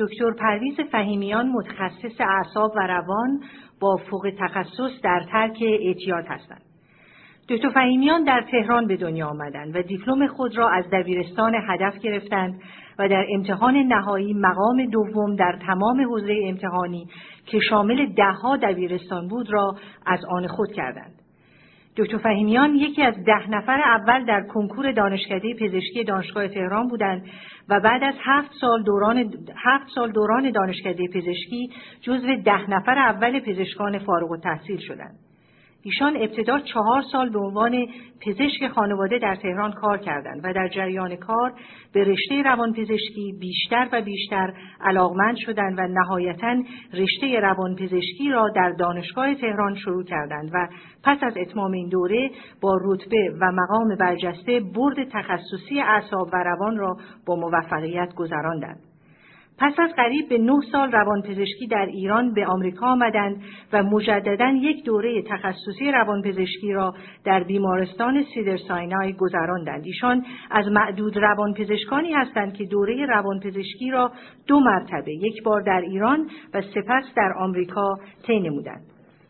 دکتر پرویز فهیمیان متخصص اعصاب و روان با فوق تخصص در ترک اعتیاد هستند. دکتر فهیمیان در تهران به دنیا آمدند و دیپلم خود را از دبیرستان هدف گرفتند و در امتحان نهایی مقام دوم در تمام حوزه امتحانی که شامل 10 دبیرستان بود را از آن خود کردند. دکتر فهیمیان یکی از 10 نفر اول در کنکور دانشکده پزشکی دانشگاه تهران بودند و بعد از 7 سال دوران دانشکده پزشکی جزو 10 نفر اول پزشکان فارغ التحصیل شدند. ایشان ابتدا 4 سال به عنوان پزشک خانواده در تهران کار کردند و در جریان کار به رشته روانپزشکی بیشتر و بیشتر علاقمند شدند و نهایتاً رشته روانپزشکی را در دانشگاه تهران شروع کردند و پس از اتمام این دوره با رتبه و مقام برجسته برد تخصصی اعصاب و روان را با موفقیت گذراندند. پس از قریب به 9 سال روانپزشکی در ایران به آمریکا آمدند و مجدداً یک دوره تخصصی روانپزشکی را در بیمارستان سیدرساینای گذراندند. ایشان از معدود روانپزشکانی هستند که دوره روانپزشکی را 2 مرتبه، یک بار در ایران و سپس در آمریکا طی نمودند.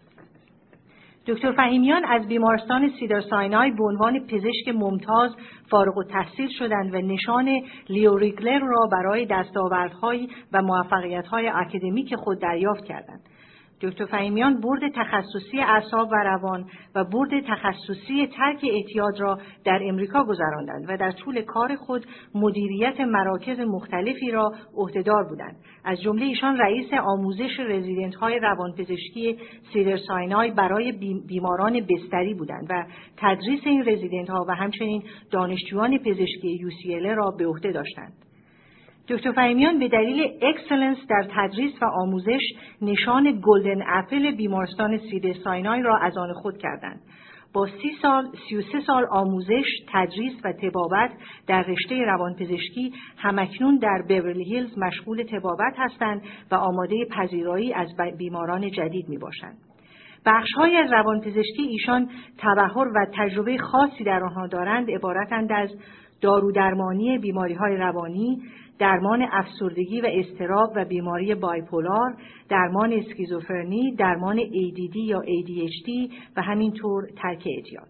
دکتر فهیمیان از بیمارستان سیدرساینای به عنوان پزشک ممتاز فارغ التحصیل شدند و نشان لیو ریگلر را برای دستاوردهای و موفقیت‌های اکادمیک خود دریافت کردند. دکتر فهیمیان برد تخصصی اعصاب و روان و برد تخصصی ترک اعتیاد را در امریکا گذراندند و در طول کار خود مدیریت مراکز مختلفی را عهدهدار بودند. از جمله ایشان رئیس آموزش رزیدنت‌های روانپزشکی سیدرساینای برای بیماران بستری بودند و تدریس این رزیدنت‌ها و همچنین دانشجویان پزشکی UCLA را به عهده داشتند. دکتر فهیمیان به دلیل اکسلنس در تدریس و آموزش نشان گلدن اپل بیمارستان سیدرساینای را از آن خود کردند. با 33 سال آموزش، تدریس و طبابت در رشته روانپزشکی همکنون در بیورلی هیلز مشغول طبابت هستند و آماده پذیرایی از بیماران جدید می باشند. بخش‌های از روانپزشکی ایشان تبحر و تجربه خاصی در آنها دارند عبارتند از دارودرمانی بیماری‌های روانی، درمان افسردگی و اضطراب و بیماری بایپولار، درمان اسکیزوفرنی، درمان ADD یا ADHD و همینطور ترک اعتیاد.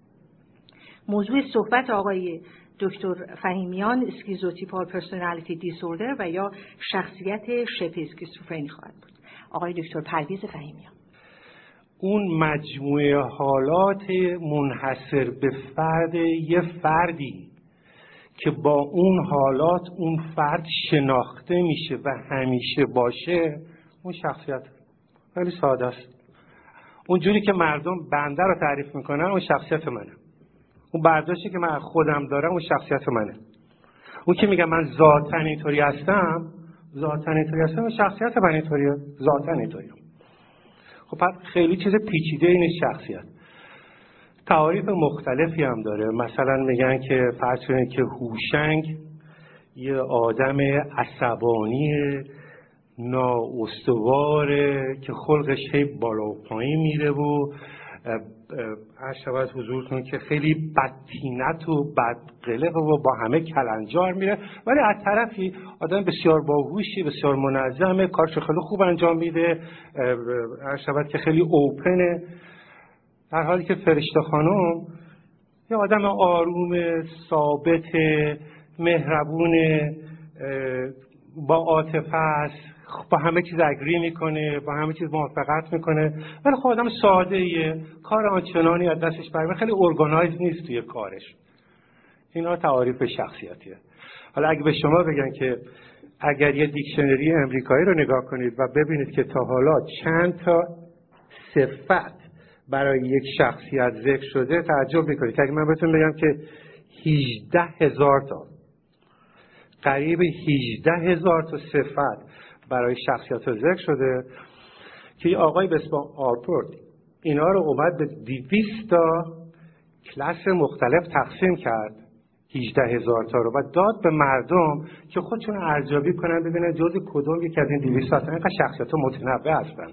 موضوع صحبت آقای دکتر فهیمیان اسکیزوتیپال پرسونالیتی دیسوردر و یا شخصیت شبه اسکیزوفرنی خواهد بود. آقای دکتر پرویز فهیمیان. اون مجموعه حالات منحصر به فرد یه فردی که با اون حالات اون فرد شناخته میشه و همیشه باشه، اون شخصیت خیلی ساده است. اونجوری که مردم بنده رو تعریف میکنن اون شخصیت منه. اون برداشتی که من خودم دارم اون شخصیت منه. اون که میگه من ذاتاً اینطوری هستم اون شخصیت من اینطوریه، ذاتاً اینطوریم. خب خیلی چیز پیچیده این شخصیت. تعاریف مختلفی هم داره. مثلا میگن که فرض کنید که هوشنگ یه آدم عصبانی نااستواره که خلقش هی بالا و پایین میره و هر شب حضورتون که خیلی بدتینت و بدقلق و با همه کلنجار میره، ولی از طرفی آدم بسیار باهوشی، بسیار منظمه، کارش خیلی خوب انجام میده، هر شب که خیلی اوپنه. در حالی که فرشته خانم یه آدم آروم، ثابت، مهربون، با عاطفه است، با همه چیز اگری میکنه، با همه چیز موافقت میکنه، ولی خب آدم ساده ایه، کار آنچنانی از دستش برمیاد، خیلی ارگانایز نیست توی کارش. اینا تعاریف شخصیتیه. حالا اگه به شما بگن که اگر یه دیکشنری امریکایی رو نگاه کنید و ببینید که تا حالا چند تا صفت برای یک شخصیت ذکر شده، تعجب میکنید. که اگه من بهتون بگم که 18,000 تا، قریب 18,000 تا صفت برای شخصیت ها ذکر شده که یه آقای به اسم آلپورت اینا رو اومد به 200 تا کلاس مختلف تقسیم کرد، 18,000 تا رو، و داد به مردم که خودشون ارزیابی کنن ببینن جزء کدوم یک از این 200 هستن. اینقدر شخصیت ها متنوع هستن.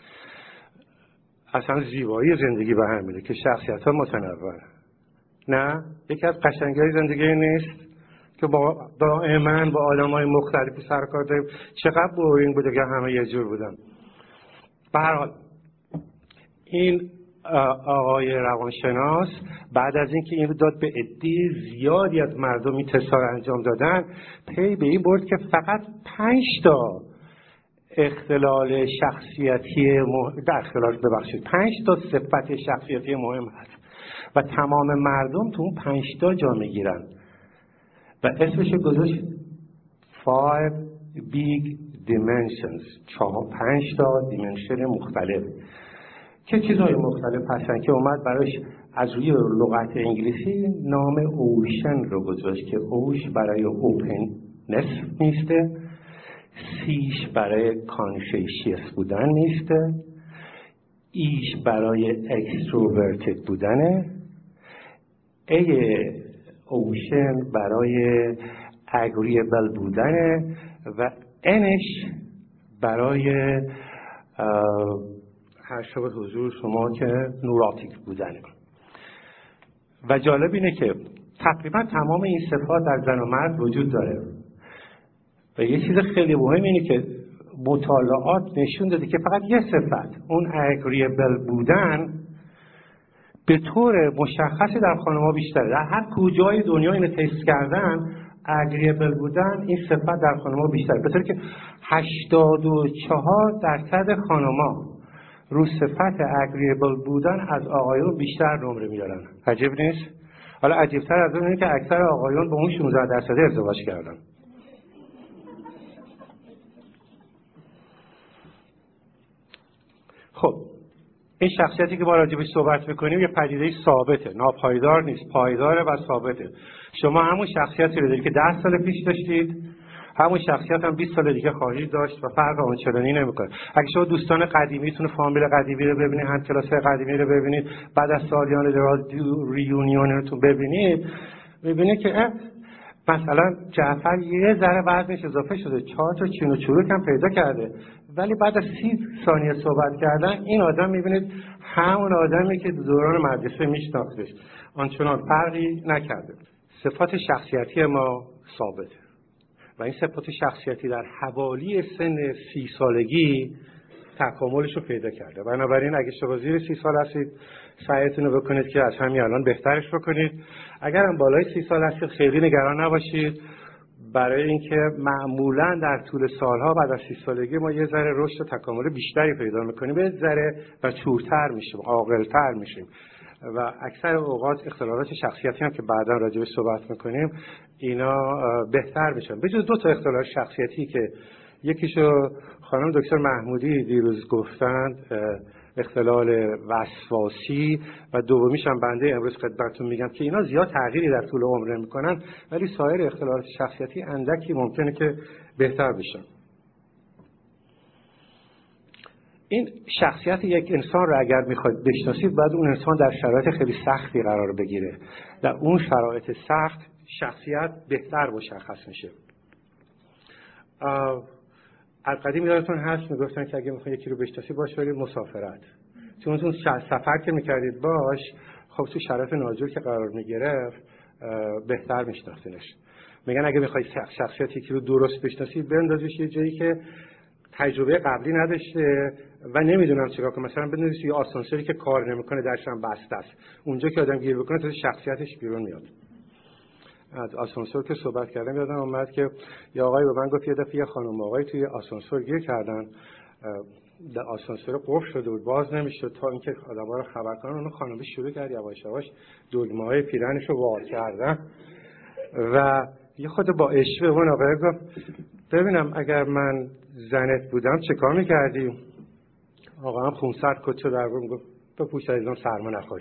اصلا زیبایی زندگی به هم میره که شخصیت ها متنوع. نه، یکی از قشنگی زندگی نیست که با دائما با آدمای مختلفی سر کار داریم. چقدر بورینگ بوده که همه یه جور بودن. به هر حال این آقای روانشناس بعد از اینکه این رو داد به عده زیادی از مردم این تست‌ها رو انجام دادن، پی به این برد که فقط 5 تا اختلال شخصیتی 5 تا صفت شخصیتی مهم هست و تمام مردم تو اون 5 تا جا میگیرن و اسمش گذاشت 5 big dimensions، 5 تا دیمنشن مختلف که چیزهای مختلف هستن که اومد براش از روی لغت انگلیسی نام اوشن رو گذاشت که اوش برای اوپننس نیسته، سیش برای کانشیشیس بودن نیسته، ایش برای اکستروورتد بودنه، ای اوشن برای اگریبل بودنه و انش برای هر شب حضور شما که نوراتیک بودنه. و جالب اینه که تقریبا تمام این صفات در زن و مرد وجود داره و یه چیز خیلی مهم اینه که مطالعات نشون داده که فقط یه صفت، اون اگریبل بودن، به طور مشخصی در خانم‌ها بیشتره. در هر کجای دنیا اینو تست کردن، اگریبل بودن این صفت در خانم‌ها بیشتره، به طوری که 84% خانم‌ها رو صفت اگریبل بودن از آقایون بیشتر نمره میارن. عجیب نیست؟ حالا عجیب‌تر از اون اینه که اکثر آقایون با اون 16% ازدواج کردن. خب این شخصیتی که ما راجع بهش صحبت می‌کنیم یه پدیده ثابته، ناپایدار نیست، پایداره و ثابته. شما همون شخصیتی رو دارید که 10 سال پیش داشتید، همون شخصیت هم 20 سال دیگه خواهید داشت و فرق آنچنانی نمی‌کنه. اگه شما دوستان قدیمیتون، فامیل قدیمی رو ببینید، هم کلاس‌های قدیمی رو ببینید، بعد از سالیان دراز ریونیونتون ببینید، می‌بینید که مثلا جعفر یه ذره وزنش اضافه شده، 4 تا چین و چروک هم پیدا کرده، ولی بعد از 30 ثانیه صحبت کردن این آدم می‌بینید همون آدمی که دوران مدرسه میشناختش، آنچنان فرقی نکرده. صفات شخصیتی ما ثابته و این صفات شخصیتی در حوالی سن 30 سالگی تکاملش رو پیدا کرده. بنابراین اگه شما زیر 30 سال هستید سعیتون رو بکنید که از همین الان بهترش بکنید. اگر هم بالای 30 سال هستید خیلی نگران نباشید، برای اینکه معمولا در طول سالها بعد از 30 سالگی ما یه ذره رشد و تکامل بیشتری پیدا میکنیم، یه ذره مچورتر میشیم، عاقل‌تر میشیم و اکثر اوقات اختلالات شخصیتی هم که بعدا راجع بهش صحبت میکنیم اینا بهتر میشن. به جز 2 تا اختلال شخصیتی که یکیشو خانم دکتر محمودی دیروز گفتند، اختلال وسواسی، و دومیش هم بنده امروز خدمتتون میگم که اینا زیاد تغییری در طول عمر نمیکنن، ولی سایر اختلالات شخصیتی اندکی ممکنه که بهتر بشن. این شخصیت یک انسان رو اگر میخواید بشناسید باید اون انسان در شرایط خیلی سختی قرار بگیره. در اون شرایط سخت شخصیت بهتر مشخص میشه. از قدیم یادتون هست میگفتن که اگه میخواید یکی رو بشناسید باش برید مسافرت، چون اون سفر که میکردید باش، خب تو شرایط ناجور که قرار میگرفت بهتر میشناختینش. میگن اگه میخواید شخصیت یکی رو درست بشناسید بندازیش یه جایی که تجربه قبلی نداشته و نمیدونم چیکار کنه، مثلا بندازیش یه آسانسوری که کار نمیکنه، درش هم بسته است، اونجا که آدم گیر بکنه تا شخصیتش بیرون میاد. از آسانسور که صحبت کردم یادم اومد که یه آقایی به من گفت یه دفعه یه خانم آقایی توی آسانسور گیر کردن، در آسانسور قفل شده بود، باز نمیشد، تا اینکه آدم‌ها رو خبر کنن اون خانم شروع کرد یواش یواش دگمه‌های پیرنشو وا کردن و یه خود با اشوه اون آقای گفت ببینم اگر من زنت بودم چه کار می‌کردی؟ آقا هم خونسرد کتشو در برون گفت بپوش عزیزم سرما نخوری.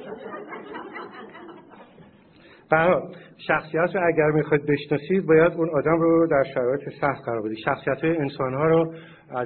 برای شخصیت رو اگر میخواید بشناسید باید اون آدم رو در شرایط سخت قرار بدید. شخصیت انسان‌ها رو از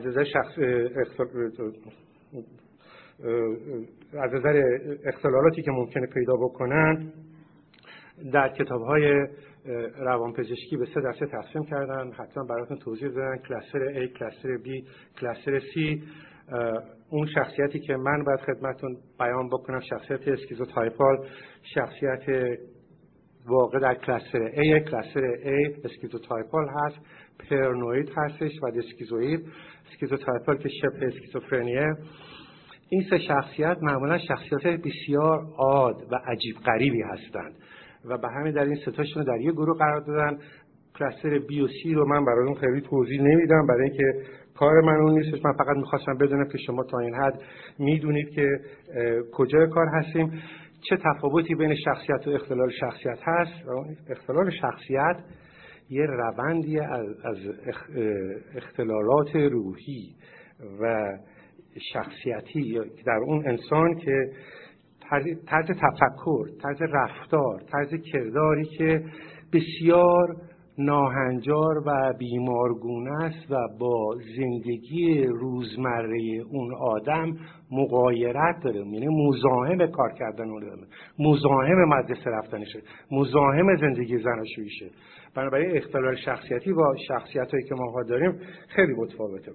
نظر اختلالاتی که ممکنه پیدا بکنن در کتاب‌های روانپزشکی به 3 دسته تقسیم کردن. حتما براتون توضیح دادن، کلاستر A، کلاستر B، کلاستر C. اون شخصیتی که من باید خدمتتون بیان بکنم شخصیت اسکیزوتایپال، شخصیت واقع در کلاستر A. کلاستر A اسکیزوتایپال هست، پرانوید هستش و اسکیزوئید. اسکیزوتایپال که شبه اسکیزوفرنیه. این سه شخصیت معمولا شخصیت بسیار عاد و عجیب غریبی هستند و به همین در این سه تاشون در یک گروه قرار دادن. کلاستر B و C رو من براتون خیلی توضیح نمیدم برای اینکه کار من اون نیستش. من فقط میخواستم بدونم که شما تا این حد میدونید که کجای کار هستیم، چه تفاوتی بین شخصیت و اختلال شخصیت هست. اختلال شخصیت یه روندی از اختلالات روحی و شخصیتی در اون انسان که طرز تفکر، طرز رفتار، طرز کرداری که بسیار ناهنجار و بیمارگونه است و با زندگی روزمره اون آدم مغایرت داره، یعنی مزاحم کار کردن اون آدم، مزاحم مدرسه رفتنشه، مزاحم زندگی زناشوییشه. بنابراین اختلال شخصیتی با شخصیتایی که ما داریم خیلی متفاوته.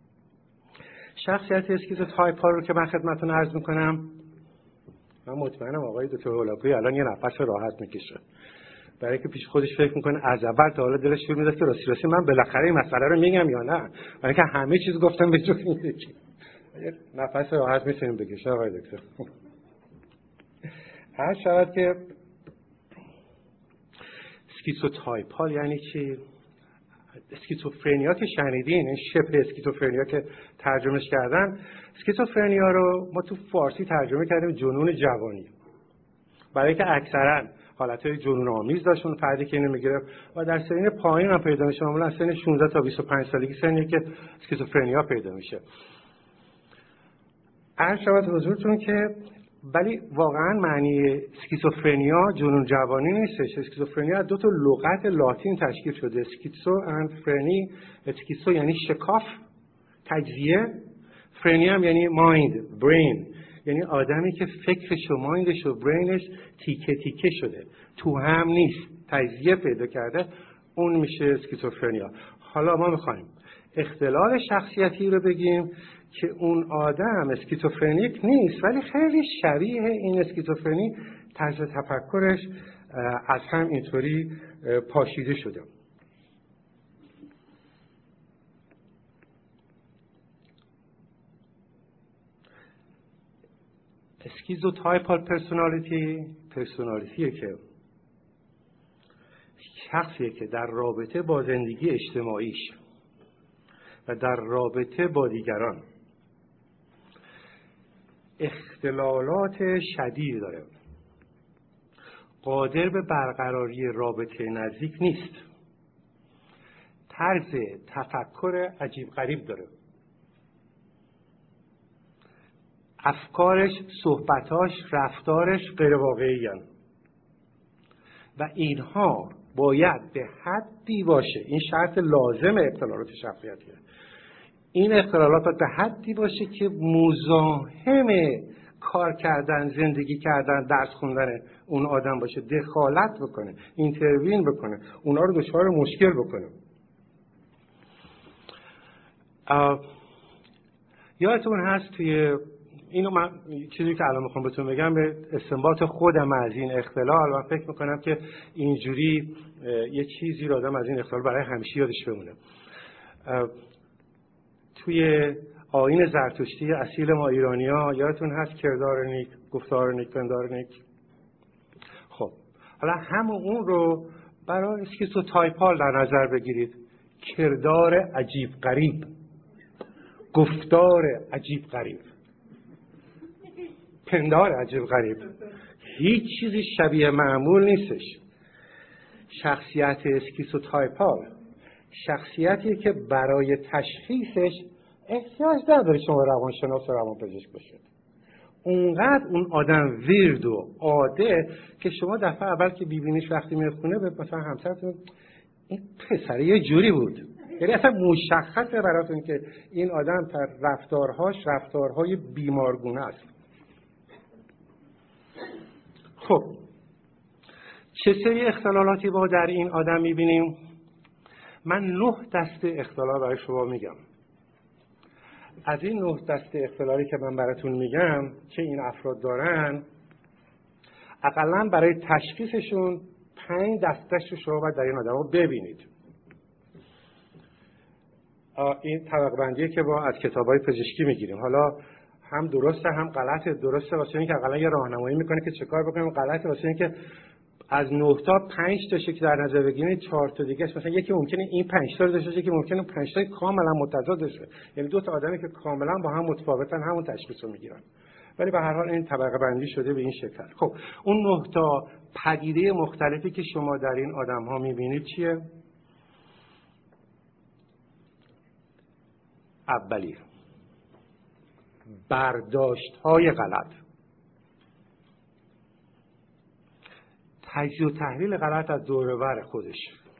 شخصیت اسکیزوتایپال رو که من خدمتتون عرض میکنم، من مطمئنم آقای دکتر هولاکویی الان یه نفس راحت میکشه، برای که پیش خودش فکر میکنه از اول تا حالا دلش فکر می‌کنه که راستی من بالاخره این مسئله رو میگم یا نه، برای که همه چیز گفتم به جز این یکی. نفس راحت میتونیم بکشه آقای دکتر. هر شود که اسکیزوتایپال یعنی چی؟ اسکیزوفرنیا که شنیدین، این شبه اسکیزوفرنیا که ترجمهش کردن، اسکیزوفرنیا رو ما تو فارسی ترجمه کردیم جنون جوانی، برای که اکثرا حالتهای جنون آمیز داشت اون فردی که اینو میگیره و در سن پایین هم پیدا میشه، معمولا سن 16 تا 25 سالگی سنی که اسکیزوفرنیا پیدا میشه. عرض شود حضورتون که ولی واقعا معنی اسکیزوفرنیا جنون جوانی نیستش. اسکیزوفرنیا از دو تا لغت لاتین تشکیل شده، اسکیزو اند فرنی. اسکیزو یعنی شکاف، تجزیه، فرنی هم یعنی مایند، برین، یعنی آدمی که فکرش و مایندش و برینش تیکه تیکه شده، تو هم نیست، تجزیه پیدا کرده، اون میشه اسکیزوفرنیا. حالا ما میخوایم اختلال شخصیتی رو بگیم که اون آدم اسکیزوفرنیک نیست ولی خیلی شبیه این اسکیزوفرنی، طرز تفکرش از هم اینطوری پاشیده شده. اسکیزوتایپال پرسونالیتیه که شخصیه که در رابطه با زندگی اجتماعیش و در رابطه با دیگران اختلالات شدید داره، قادر به برقراری رابطه نزدیک نیست، طرز تفکر عجیب غریب داره، افکارش، صحبتاش، رفتارش غیر واقعی هستند و اینها باید به حدی باشه، این شرط لازم اختلالات شخصیتیه، این اختلالات باید به حدی باشه که مزاحم کار کردن، زندگی کردن، درس خوندن اون آدم باشه، دخالت بکنه، اینتروین بکنه، اونا رو دچار مشکل بکنه. یادتون هست توی اینو من چیزی که الان میخوام بهتون بگم به استنباط خودم از این اختلال، من فکر میکنم که اینجوری یه چیزی رو آدم از این اختلال برای همیشه یادش بمونه. توی آیین زرتشتی اصیل ما ایرانی‌ها یادتون هست کردار نیک، گفتار نیک، پندار نیک. خب حالا همون اون رو برای اسکیزوتایپال در نظر بگیرید، کردار عجیب غریب، گفتار عجیب غریب، پندار عجیب غریب، هیچ چیزی شبیه معمول نیستش. شخصیت اسکیزوتایپال شخصیتی که برای تشخیصش احتیاج نداره شما روانشناس و روانپزشک باشید. اونقدر اون آدم ویرد و عاده که شما دفعه اول که ببینیش وقتی میخونه به مثلا همسرتون این پسر یه جوری بود، یعنی اصلا مشخصه براتون که این آدم رفتارهای بیمارگونه است. خب چه سری اختلالاتی با در این آدم میبینیم؟ من 9 دسته اختلال برای شما میگم. از این 9 دسته اختلالی که من براتون میگم که این افراد دارن، اقلاً برای تشخیصشون 5 دستش رو شما باید در این آدم ها ببینید. این طبقه بندیه که با از کتاب‌های پزشکی میگیریم. حالا هم درسته هم غلطه. درسته واسه اینکه حداقل یه راهنمایی میکنه که چه کار بکنیم، غلطه واسه اینکه از 9 تا 5 تا که در نظر بگیرید 4 تا دیگه است. مثلا یکی ممکنه این 5 تا رو داشته باشه، یکی ممکنه 5 تا کاملا متضاد باشه. یعنی دو تا آدمی که کاملا با هم متفاوتن همون تشخیص رو میگیرن. ولی به هر حال این طبقه بندی شده به این شکل. خب اون 9 تا پدیده مختلفی که شما در این آدم‌ها می‌بینید چیه؟ اولی برداشت‌های غلط، تجزیه و تحلیل غلط از دور و بر خودش،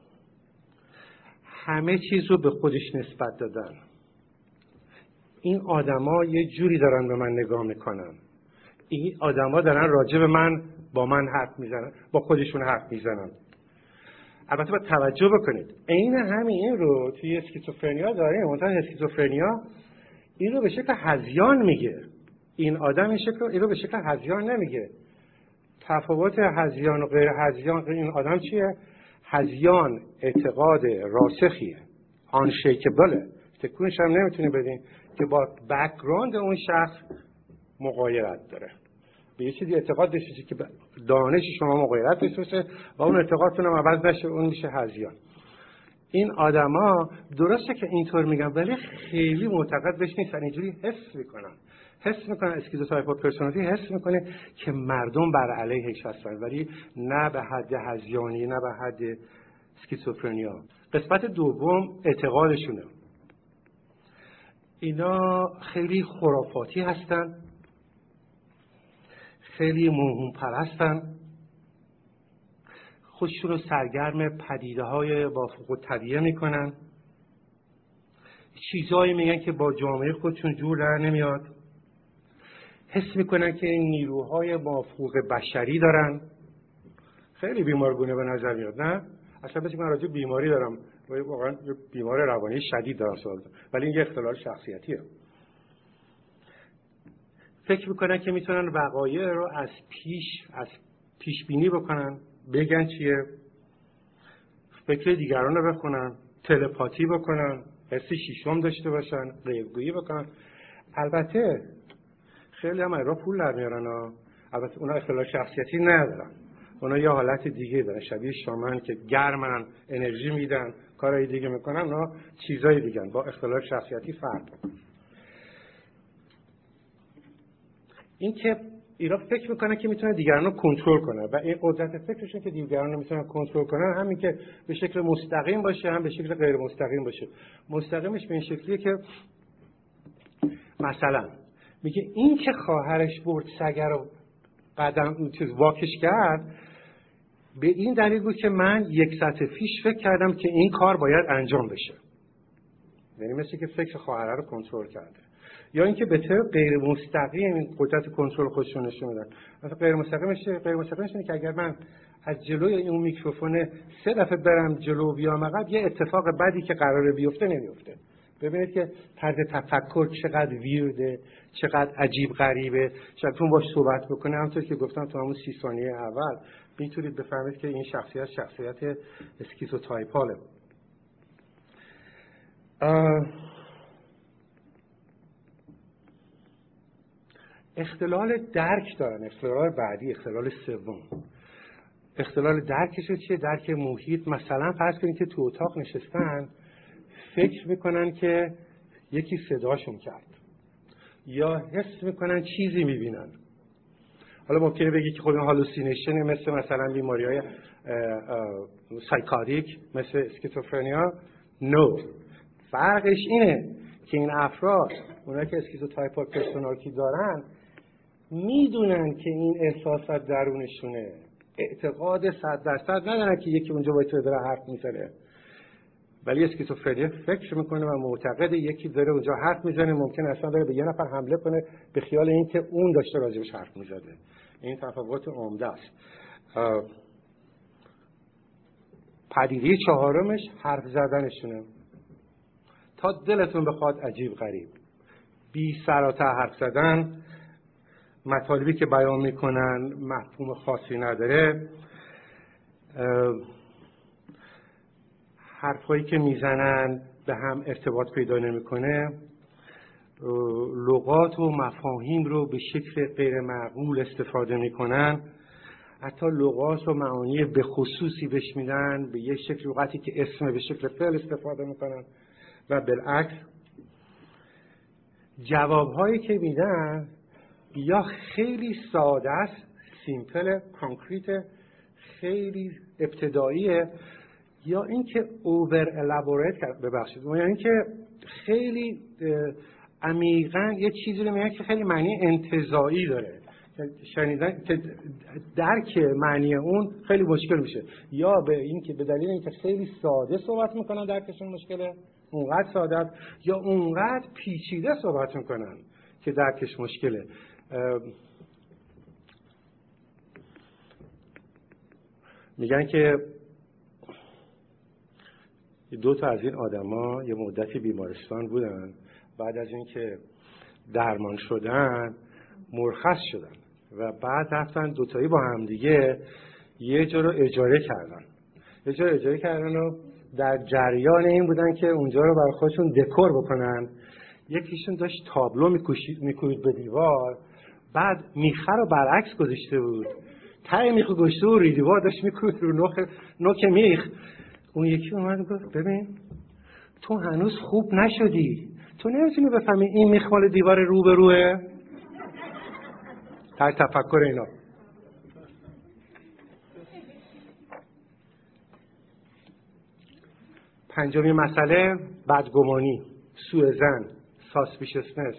همه چیز رو به خودش نسبت دادن. این آدما یه جوری دارن به من نگاه میکنن، این آدما دارن راجع به من با من حرف میزنن، با خودشون حرف میزنن. البته باید توجه بکنید عین همین رو توی اسکیزوفرنیا داریم. مثلا اسکیزوفرنیا این رو به شکل هذیان میگه، این آدم این رو به شکل هذیان نمیگه. تفاوت هذیان و غیر هذیان این آدم چیه؟ هذیان اعتقاد راسخیه، آنشیکبله، تکونش هم نمیتونی بدین که با بک‌گراند اون شخص مغایرت داره. به یه چیزی اعتقاد داشته که دانش شما مغایرت داشته باشه و اون اعتقادتون هم عوض نشه، اون میشه هذیان. این آدما درسته که اینطور میگن ولی خیلی معتقد بهش نیستن، اینجوری حس میکنن اسکیزوتایپ پرسونالیتی حس میکنه که مردم بر علیهش هستن، ولی نه به حد هذیانی، نه به حد اسکیزوفرنیا. قسمت دوم اعتقادشونه. اینا خیلی خرافاتی هستن، خیلی موهوم پرستن، خودشون رو سرگرم پدیده‌های بافوق الطبیعه میکنن، چیزایی میگن که با جامعه خودشون جور در نمیاد، حس میکنن که این نیروهای مافوق بشری دارن. خیلی بیمارگونه به نظر میاد، نه؟ اصلا بسید من راجع بیماری دارم، واقعا بیمار روانی شدید دارم سوال دارم، ولی این یه اختلال شخصیتیه. فکر میکنن که میتونن وقایع رو از پیش بینی بکنن، بگن چیه، فکر دیگران رو بخونن، تلپاتی بکنن، حس شیشم داشته باشن، غیبگویی بکنن. البته خیلی هم ایرا پول در میارن، البته اونا اختلال شخصیتی ندارن، اونا یه حالت دیگه دارن، شبیه شامن که گرمن، انرژی میدن، کارهای دیگه میکنن، اونا چیزای دیگه با اختلال شخصیتی فرق دارن. این که اینا فکر میکنن که میتونه دیگران رو کنترل کنه و این قدرت فکرشون که دیگران رو میتونن کنترل کنن، همین که به شکل مستقیم باشه هم به شکل غیر مستقیم باشه. مستقیمش به این شکلیه که مثلا میگه این که خواهرش برد سگ رو قدم واکش کرد به این دلیل بود که من یک ساعت پیش فکر کردم که این کار باید انجام بشه. یعنی مثل که فکر خواهر رو کنترل کرده. یا اینکه به طور غیر مستقیم این قدرت کنترل خودشون نشون میدن. مثلا غیر مستقیمش اینه که اگر من از جلوی اون میکروفون 3 دفعه برم جلو بیام عقب، یه اتفاق بدی که قراره بیفته نمیفته. ببینید که طرز تفکر چقدر ویرده، چقدر عجیب غریبه. شاید باش صحبت بکنه، همونطور که گفتم تو همون 30 ثانیه اول میتونید بفهمید که این شخصیت اسکیزوتایپاله. اختلال درک دارن. اختلال بعدی، اختلال سوم، اختلال درکشون چیه؟ درک محیط. مثلا فرض کنید که تو اتاق نشستن، فکر میکنن که یکی صداشون کرد یا حس میکنن چیزی میبینن. حالا ممکنه بگی که خب این هالوسینیشن مثلا بیماری‌های سایکاتیک مثل اسکیزوفرنیا. نو. فرقش اینه که این افراد، اونایی که اسکیزوتایپ پرسونالیتی دارن، میدونن که این احساسات درونشونه، اعتقاد 100% ندارن که یکی اونجا باید داره حرف میزنه. ولی اسکیزوفرنیا فکر میکنه و معتقد یکی داره اونجا حرف میزنه، ممکن اصلا داره به یه نفر حمله کنه به خیال این که اون داشته راجبش حرف میزده. این تفاوت عمده است. پدیده چهارمش حرف زدنشونه. تا دلتون بخواد عجیب غریب، بی سر و ته حرف زدن، مطالبی که بیان میکنن مفهوم خاصی نداره. حرفایی که میزنن به هم ارتباط پیدا نمیکنه، لغات و مفاهیم رو به شکل غیر معقول استفاده میکنن، حتی لغات و معانی به خصوصی بهش میدن، به یک شکل لغتی که اسم به شکل فعل استفاده میکنن و بالعکس. جوابهایی که میدن یا خیلی ساده است، سیمپل، کانکریت، خیلی ابتداییه، یا اینکه اوور الابوریت کرد، ببخشید، یعنی اینکه خیلی عمیقاً یه چیزی رو میگن که خیلی معنی انتزاعی داره، شنیدن که درک معنی اون خیلی مشکل میشه، یا به اینکه به دلیل اینکه خیلی ساده صحبت میکنن درکشون مشکله، اونقدر ساده است، یا اونقدر پیچیده صحبت میکنن که درکش مشکله. میگن که دو تا از این آدما یه مدتی بیمارستان بودن، بعد از اینکه درمان شدن مرخص شدن و بعد رفتن دوتایی با هم دیگه یه جا رو اجاره کردن و در جریان این بودن که اونجا رو برای خودشون دکور بکنن. یکیشون داشت تابلو میکوبید به دیوار، بعد میخه رو برعکس گذاشته بود، ته میخه گذاشته و دیوار داشت میکوبید رو نوک میخ. اون یکی اومد گفت ببین تو هنوز خوب نشدی، تو نمیتونی بفهمی این میخ مال دیوار رو به روه. در تفکر اینا پنجمین مسئله بدگمانی، سوء ظن، ساسپیشسنس.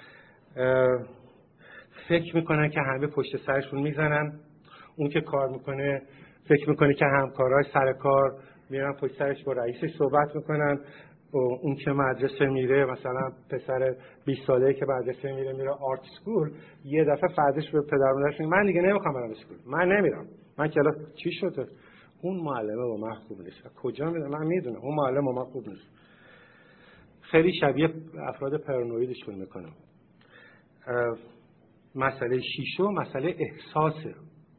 فکر میکنن که همه پشت سرشون میزنن. اون که کار میکنه فکر میکنه که همکاراش سر کار میرن پشت سرش با رئیسش صحبت میکنن. اون که مدرسه میره، مثلا پسر 20 ساله‌ای که مدرسه میره آرت اسکول، یه دفعه فرداش به پدر مادرش میگه من دیگه نمیخوام برم اسکول، من نمیرم، من کلاس. چی شده؟ اون معلمه با من خوب نیست. کجا میدونم؟ من میدونم اون معلم با من خوب نیست. خیلی شبیه افراد پارانویدشون میکنم. مسئله شیشم مسئله احساسه.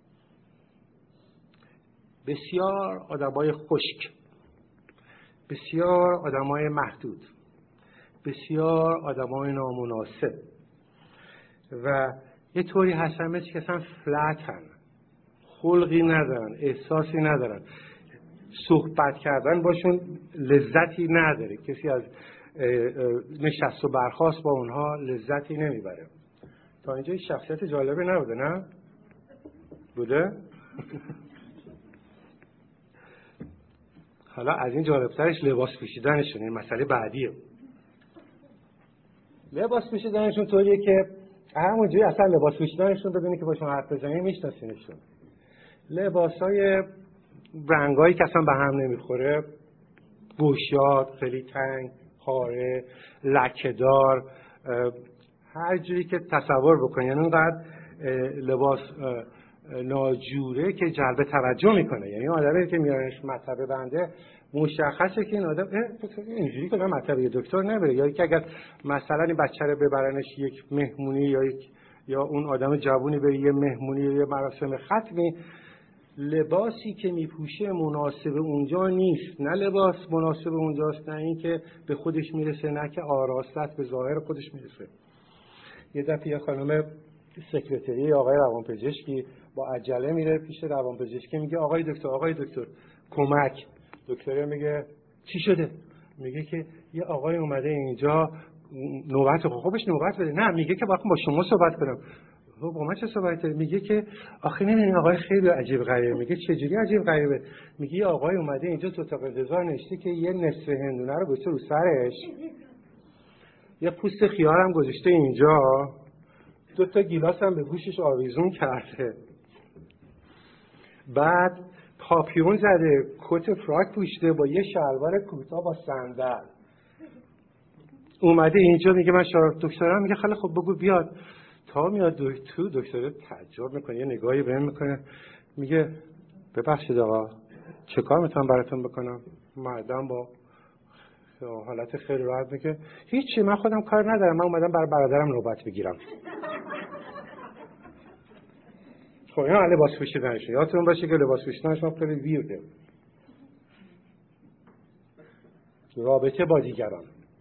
بسیار آدمای خشک، بسیار آدمای محدود، بسیار آدمای نامناسب و یه طوری هستن مثل که اصلا فلتن، خلقی ندارن، احساسی ندارن، صحبت کردن باشون لذتی نداره، کسی از نشست و برخاست با اونها لذتی نمیبره. تا اینجا شخصیت جالبی نبوده، نه؟ بوده؟ حالا از این جالبترش لباس پوشیدنشون، این مسئله بعدیه. لباس پوشیدنشون طوریه که همونجوری اصلا لباس پوشیدنشون ببینی که باشون حرف بزنی میشناسینشون. لباسای رنگایی که اصلا به هم نمیخوره، گوشیات خیلی تنگ، پاره، لکه‌دار، هر جوری که تصور بکنی، یعنی اونقدر لباس ناجوره که جلب توجه میکنه. یعنی آدمی که میارنش مطبه بنده مشخصه که این آدم اینجوری که مطبه دکتر نبره، یا که اگر مثلا این بچه رو ببرنش یک مهمونی یا اون آدم جوونی به یه مهمونی یا یه مراسم ختمی، لباسی که میپوشه مناسب اونجا نیست. نه لباس مناسب اونجاست، نه این که به خودش میرسه، نه که آراستت به ظاهر خودش میرسه. یه دفعه یه خانم سکرتری آقای روانپزشکی با عجله میره پیش روانپزشکی، میگه آقای دکتر کمک. دکتر میگه چی شده؟ میگه که یه آقای اومده اینجا نوبت خودش نوبت بده. نه، میگه که با شما صحبت کنم. با من چه صحبت داری؟ میگه که آخه نمیدونی آقای خیلی عجیب غریبه. میگه چجوری عجیب غریبه؟ میگه یه آقای اومده اینجا تو اتاق انتظار نشسته که یه نصف هندونه رو گذاشته رو سرش، یه پوست خیار هم گذاشته اینجا، 2 تا گیلاس هم به گوشش آویزون کرده، بعد پاپیون زده، کت فراک پوشیده با یه شلوار کوتاه با صندل اومده اینجا. میگه من دکترم. میگه خیلی خب بگو بیاد. تا میاد تو دکتر تعجب میکنه، یه نگاهی بهم میکنه، میگه ببخشید آقا چه کار میتونم براتون بکنم؟ مردم با حالت خیلی راحت میگه هیچی، من خودم کار ندارم، من اومدم برای برادرم نوبت بگیرم. خب اینا لباس پوشیدنشه. یادتون باشه که لباس پوشیدنشون خیلی ویرده. رابطه با دیگران،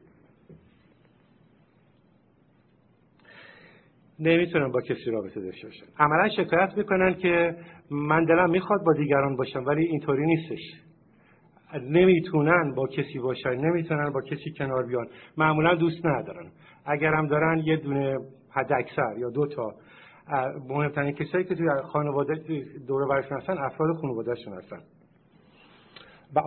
نمیتونن با کسی رابطه داشته باشن. عملا شکایت میکنن که من دلم میخواد با دیگران باشم ولی اینطوری نیستش. نمیتونن با کسی باشن، نمیتونن با کسی کنار بیان، معمولا دوست ندارن. اگرم دارن یه دونه حد اکثر یا 2 تا مهمترین کسایی که توی خانواده دور و برشون هستن افراد خانوادهشون هستن. و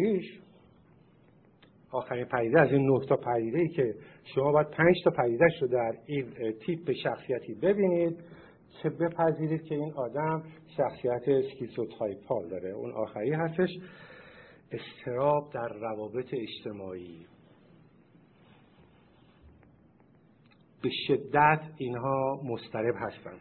آخرین پدیده از این 9 تا پدیده‌ای که شما باید 5 تا پدیده‌اش رو در این تیپ شخصیتی ببینید که بپذیرید که این آدم شخصیت اسکیزوتایپال داره. اون آخری هستش اضطراب در روابط اجتماعی. به شدت اینها مضطرب هستن،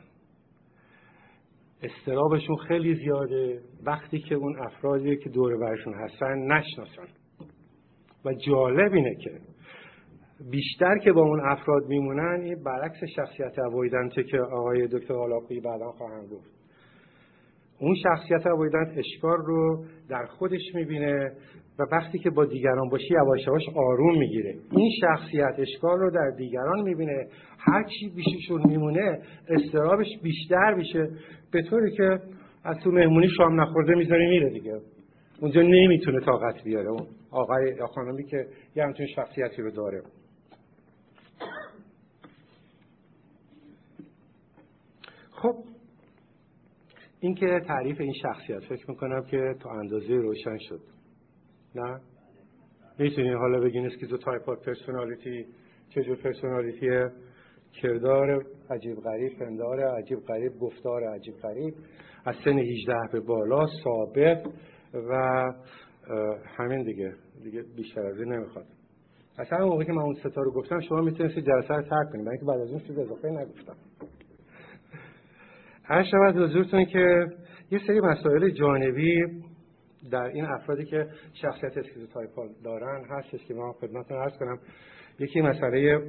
اضطرابشون خیلی زیاده وقتی که اون افرادی که دور و برشون هستن نشناسن. و جالب اینه که بیشتر که با اون افراد میمونن این برعکس شخصیت اوایدنته که آقای دکتر هالاکویی بعدا خواهند گفت. اون شخصیت اوایدنت اشکال رو در خودش میبینه و وقتی که با دیگران باشی یواش یواش آروم میگیره. این شخصیت اشکال رو در دیگران میبینه، هر چی بیششون میمونه اضطرابش بیشتر میشه، به طوری که از تو مهمونی شام نخورده میذاره میره دیگه. اونجا نمیتونه طاقت بیاره اون آقای یا خانمی که یه همچین شخصیتی رو داره. خب این که تعریف این شخصیت فکر میکنم که تا اندازه روشن شد. نه؟ میتونین حالا بگین اسکیزوتایپال پرسونالیتی چجور پرسونالیتیه؟ کردار عجیب غریب، پندار عجیب غریب، گفتار عجیب غریب، از سن 18 به بالا، ثابت و همین دیگه بیشتر از این نمیخواد. اصلا اون موقعی که من اون 3 تا رو گفتم شما میتونید جلسه رو ترک کنید، من که بعد از اون چیز اضافه نگفتم. هر شود حضورتون که یه سری مسائل جانبی در این افرادی که شخصیت اسکیزوتایپال دارن هستش که ما خدمتتون عرض کنم. یکی مسئله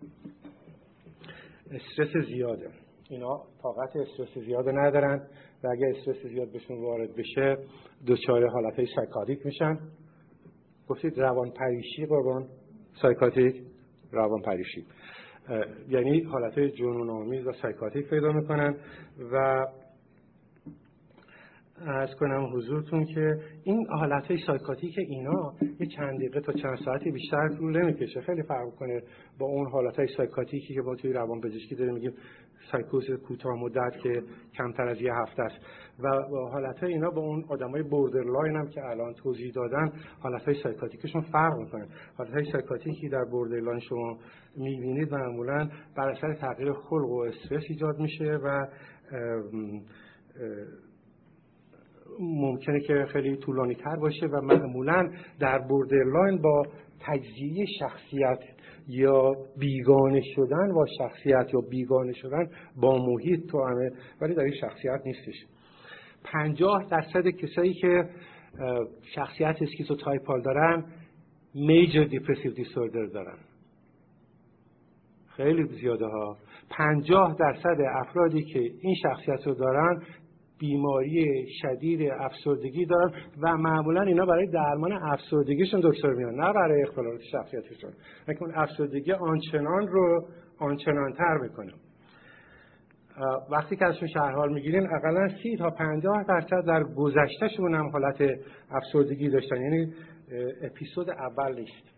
استرس زیاده. اینا طاقت استرس زیاد ندارن و اگه استرس زیاد بهشون وارد بشه دچار حالتهای سایکاتیک میشن. گفتید روان پریشی قربان، سایکاتیک، روان پریشی یعنی حالتهای جنون آمیز و سایکاتیک پیدا میکنن. و عرض کنم حضورتون که این حالتهای سایکاتیک اینا یه چند دقیقه تا چند ساعتی بیشتر طول نمیکشه. خیلی فرق کنه با اون حالتهای سایکاتیکی که با توی روان پزشکی داریم میگیم سایکوز کوتاه مدت که کمتر از یه هفته است و حالتهای اینا با اون آدمای بوردرلاین هم که الان توضیح دادن حالتهای سایکاتیکشون فرق میکنه. حالتهای سایکاتیکی در بوردرلاین شما میبینید معمولا بر اثر تغییر خلق و استرس ایجاد میشه و ممکنه که خیلی طولانی تر باشه و معمولا در بوردرلاین با تجزیه شخصیت یا بیگانه شدن با شخصیت یا بیگانه شدن با محیط تو همه، ولی در این شخصیت نیستش. 50% کسایی که شخصیت اسکیزوتایپال دارن میجر دیپرسیو دیسوردر دارن. خیلی زیاده ها. 50% افرادی که این شخصیت رو دارن بیماری شدید افسردگی دارن و معمولا اینا برای درمان افسردگیشون دکتر میان، نه برای اختلالات شخصیتشون. لیکن افسردگی آنچنان رو آنچنان‌تر میکنه. وقتی که ازشون شرحال میگیرین اقلا 30 تا 50% در گذشتهشون هم حالت افسردگی داشتن، یعنی اپیزود اول نیست.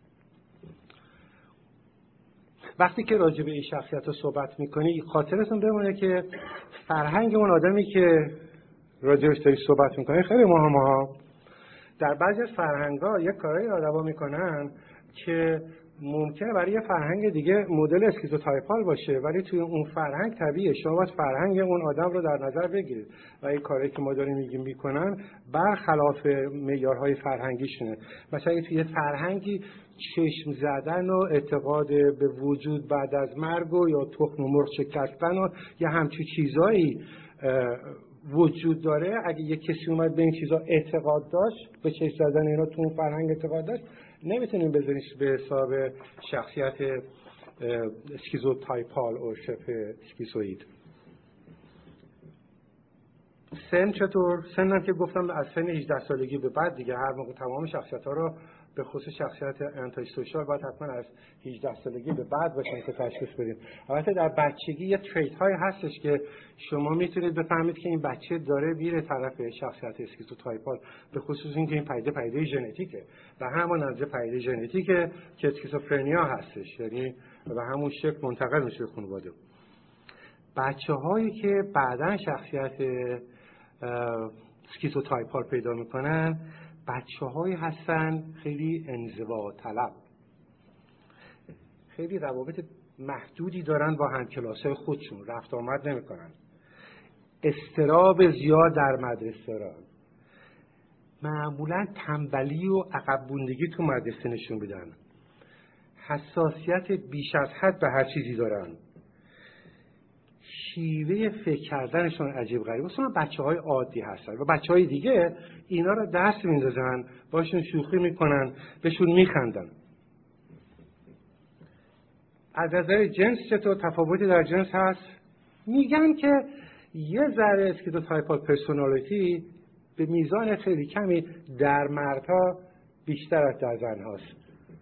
وقتی که راجع به این شخصیت رو صحبت میکنی خاطرتون بمونه که فرهنگ اون آدمی که راجعش داری صحبت میکنی خیلی مهمه ها. در بعضی از فرهنگ‌ها یک کارایی آدم‌ها میکنن که ممکنه برای یه فرهنگ دیگه مدل اسکیزوتایپال باشه، ولی توی اون فرهنگ طبیعیه. شما باید فرهنگ اون آدم رو در نظر بگیرید و این کاری که ما داریم میگیم میکنن برخلاف معیارهای فرهنگیشونه. مثلا توی یه فرهنگی چشم زدن و اعتقاد به وجود بعد از مرگ و یا تخم مرغ شکستن و یا همچین چیزایی وجود داره. اگه یک کسی اومد به این چیزا اعتقاد داشت، به چشم زدن اینا تو اون فرهنگ اعتقاد داشت، نمیتونیم بذاریش به حساب شخصیت اسکیزوتایپال و شبه اسکیزوئید. سن چطور؟ سن هم که گفتم از سن 18 سالگی به بعد دیگه هر موقع تمام شخصیت‌ها رو به خصوص شخصیت انتای سوشال باید حتما از 18 سالگی به بعد باشن که تشخیص بدیم. البته در بچگی یه تریت های هستش که شما میتونید بفهمید که این بچه داره میره طرف شخصیت اسکیزوتایپال، به خصوص اینکه این پدیده ژنتیکه و همون از پدیده ژنتیکه که اسکیزوفرنیا هستش، یعنی به همون شکل منتقل میشه به خانواده. بچه‌هایی که بعداً شخصیت اسکیزوتایپال پیدا میکنن بچه‌هایی هستن خیلی انزوا طلب، خیلی روابط محدودی دارن با همکلاسای خودشون، رفت آمد نمیکنن، اضطراب زیاد در مدرسه دارن، معمولا تنبلی و عقب موندگی تو مدرسه نشون میدن، حساسیت بیش از حد به هر چیزی دارن، شیوه فکر کردنشون عجیب غریب. مثلا بچه‌های عادی هستن و بچه‌های دیگه اینا رو درس میندازن، باشون شوخی میکنن، بهشون میخندن. از نظر جنس چطور تفاوتی در جنس هست؟ میگن که یه ذره اسکیزوتایپال پرسونالیتی به میزان خیلی کمی در مردها بیشتر از در زن‌هاست.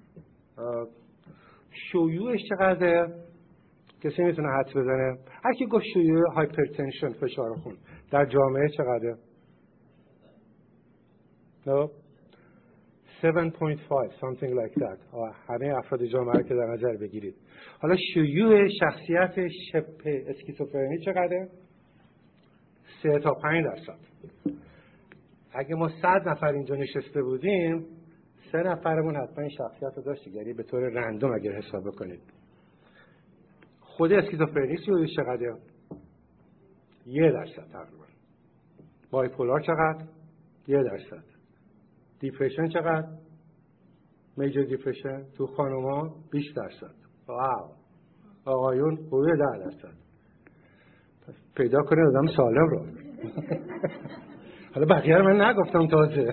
شیوعش چقدره؟ کسی میتونه حدس بزنه؟ هر کی گفت شیوع هایپرتنشن، فشار خون در جامعه چقدره؟ No? 7.5 something like that. همه افراد جامعه که در نظر بگیرید. حالا شیوع شخصیت شبه اسکیزوفرنی چقدره؟ 3 تا 5%. اگه ما 100 نفر اینجا نشسته بودیم 3 نفرمون حتما این شخصیت رو داشتیم، یعنی به طور رندوم اگر حساب بکنید. خود اسکیزوفرنی شیوعش چقدره؟ 1% تقریبا. بایپولار چقدر؟ 1%. دیپرشن چقدر؟ میجر دیپرشن تو خانوما 20%. واو. آقایون حدود 10%. پس پیدا کنید آدم سالم رو. حالا بقیه رو من نگفتم تازه.